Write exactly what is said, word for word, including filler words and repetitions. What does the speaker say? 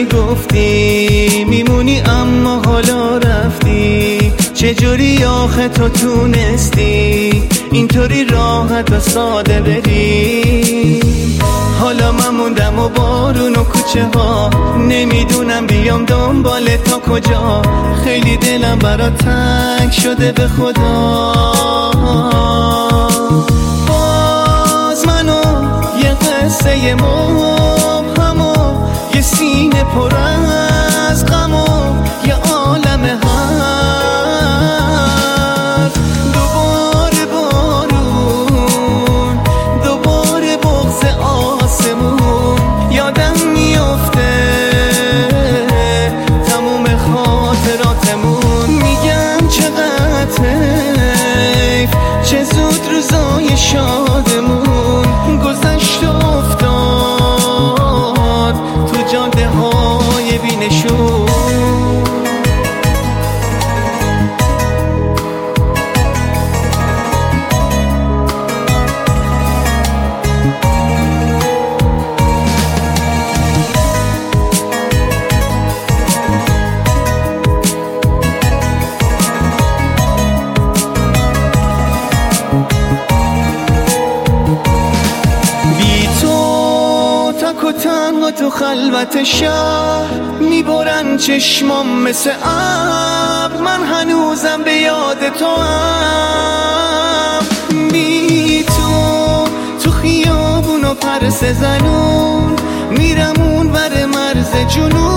میگفتی میمونی اما حالا رفتی، چجوری آخه تو تونستی اینطوری راحت و ساده بری؟ حالا من موندم و بارون و کوچه ها، نمیدونم بیام دنبال تا کجا، خیلی دلم برات تنگ شده به خدا. باز منو یه قصه مبهم و یه سینه پر از غم و یه عالم حرف، دوباره بارون، دوباره بغض آسمون یادم میفته، تموم خاطراتمون. میگم چقدر حیف، چه زود روزای شادمون گذشت و افتاد تو جاده های بی‌نشون. و تنها تو خلوت شهر میبرن چشمام مثل ابر، من هنوزم به یاد تو هم. بی تو تو خیابون و پرس زنون میرم اون ور مرز جنون،